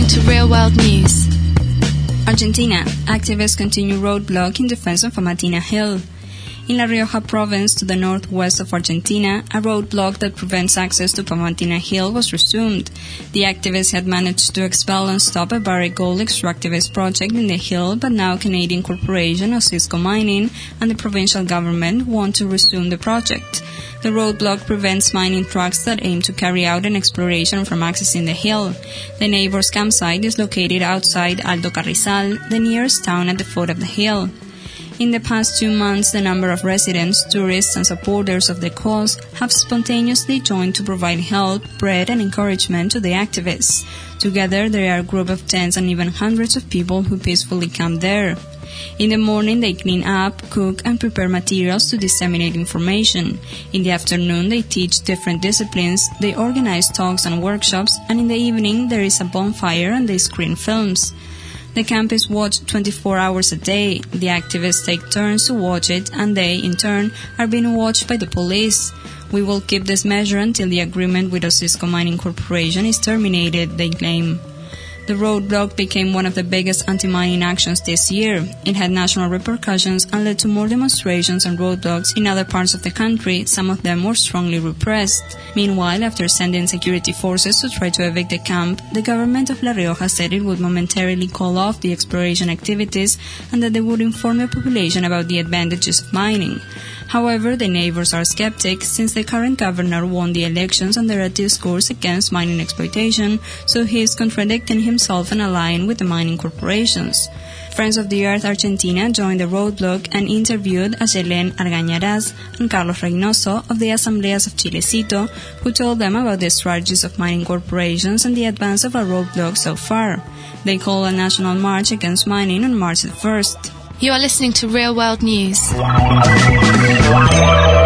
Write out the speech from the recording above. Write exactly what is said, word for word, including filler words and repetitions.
to Real World News. Argentina. Activists continue roadblock in defense of Famatina Hill. In La Rioja province, to the northwest of Argentina, a roadblock that prevents access to Famatina Hill was resumed. The activists had managed to expel and stop a Barrick Gold extractivist project in the hill, but now Canadian corporation Osisko Mining and the provincial government want to resume the project. The roadblock prevents mining trucks that aim to carry out an exploration from accessing the hill. The neighbor's campsite is located outside Alto Carrizal, the nearest town at the foot of the hill. In the past two months, the number of residents, tourists, and supporters of the cause have spontaneously joined to provide help, bread, and encouragement to the activists. Together, there are a group of tens and even hundreds of people who peacefully camp there. In the morning, they clean up, cook, and prepare materials to disseminate information. In the afternoon, they teach different disciplines, they organize talks and workshops, and in the evening, there is a bonfire and they screen films. The camp is watched twenty-four hours a day. The activists take turns to watch it, and they, in turn, are being watched by the police. We will keep this measure until the agreement with Osisko Mining Corporation is terminated, they claim. The roadblock became one of the biggest anti-mining actions this year. It had national repercussions and led to more demonstrations and roadblocks in other parts of the country, some of them more strongly repressed. Meanwhile, after sending security forces to try to evict the camp, the government of La Rioja said it would momentarily call off the exploration activities and that they would inform the population about the advantages of mining. However, the neighbors are skeptic since the current governor won the elections under a discourse against mining exploitation, so he is contradicting himself and allying with the mining corporations. Friends of the Earth Argentina joined the roadblock and interviewed Ayelen Argañarás and Carlos Reynoso of the Asambleas of Chilecito, who told them about the strategies of mining corporations and the advance of a roadblock so far. They call a national march against mining on March the first. You are listening to Real World News.